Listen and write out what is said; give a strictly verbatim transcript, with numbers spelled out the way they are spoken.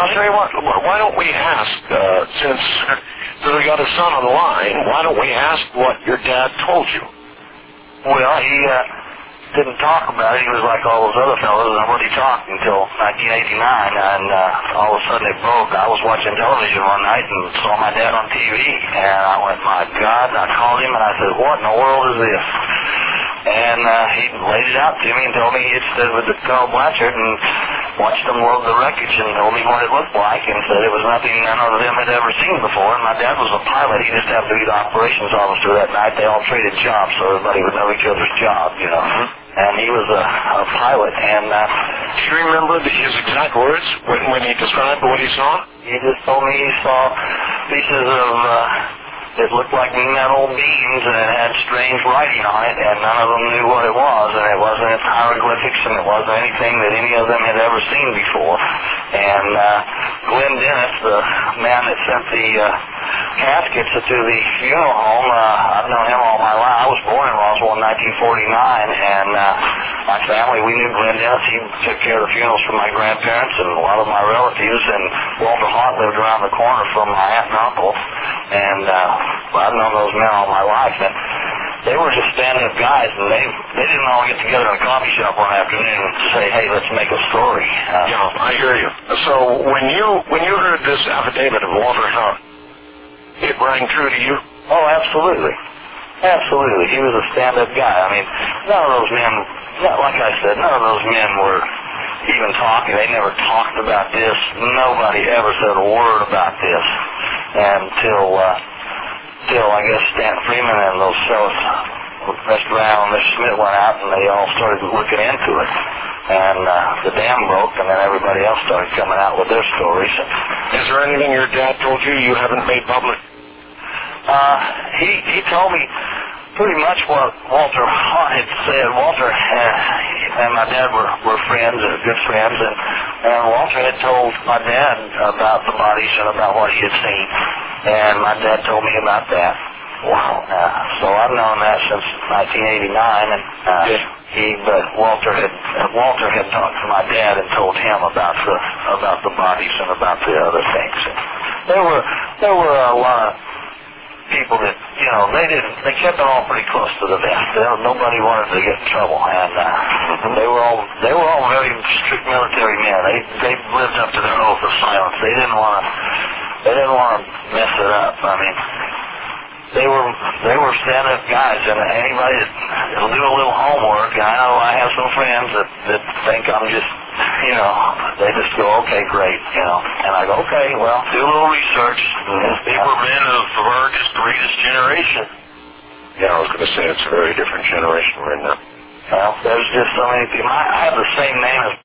I'll tell you what, why don't we ask, uh, since we got a son on the line, why don't we ask what your dad told you? Well, he uh, didn't talk about it. He was like all those other fellows, and nobody talked until nineteen eighty-nine, and uh, all of a sudden it broke. I was watching television one night and saw my dad on T V, and I went, my God, and I called him, and I said, what in the world is this? And uh, he laid it out to me and told me he had stood with the Colonel Blanchard and watched them load the wreckage and told me what it looked like and said it was nothing none of them had ever seen before. And my dad was a pilot. He just happened to be the operations officer that night. They all traded jobs so everybody would know each other's job, you know. Mm-hmm. And he was a, a pilot. And uh, do you remember the, his exact words when, when he described what he saw? He just told me he saw pieces of... Uh, It looked like metal beams, and it had strange writing on it, and none of them knew what it was, and it wasn't hieroglyphics, and it wasn't anything that any of them had ever seen before. And uh, Glenn Dennis, the man that sent the uh, caskets to the funeral home, uh, I've known him all my life. I was born in Roswell in nineteen forty-nine, and uh, my family, we knew Glenn Dennis. He took care of the funerals for my grandparents and a lot of my relatives, and Walter Hart lived around the corner from my aunt and uncle, and uh, well, I've known those men all my life, and they were just stand-up guys, and they they didn't all get together in a coffee shop one afternoon and say, hey, let's make a story. Uh, yeah, I hear you. So when you when you heard this affidavit of Walter Hart, it rang true to you? Oh, absolutely. Absolutely. He was a stand-up guy. I mean, none of those men, like I said, none of those men were even talking. They never talked about this. Nobody ever said a word about this until... Uh, Still, I guess Stan Freeman and those fellows, Mister Brown and Mister Smith went out and they all started looking into it. And uh, the dam broke and then everybody else started coming out with their stories. Is there anything your dad told you you haven't made public? Uh, he, he told me pretty much what Walter Hart had said. Walter uh, and my dad were, were friends, uh, good friends, and, and Walter had told my dad about the bodies and about what he had seen. And my dad told me about that. Wow. Uh, so I've known that since nineteen eighty-nine, and uh, yeah. he, but Walter had uh, Walter had talked to my dad and told him about the about the bodies and about the other things. And there were there were a lot of people that you know they didn't they kept it all pretty close to the vest. They, nobody wanted to get in trouble, and uh, they were all they were all very strict military men. They they lived up to their oath of silence. They didn't want to. They didn't want to mess it up. I mean, they were they were stand-up guys, and anybody that'll do a little homework, and I know I have some friends that, that think I'm just, you know, they just go, okay, great, you know. And I go, okay, well, do a little research. These were men of our just greatest generation. Yeah, I was going to say it's a very different generation right now. Well, there's just so many people. I have the same name as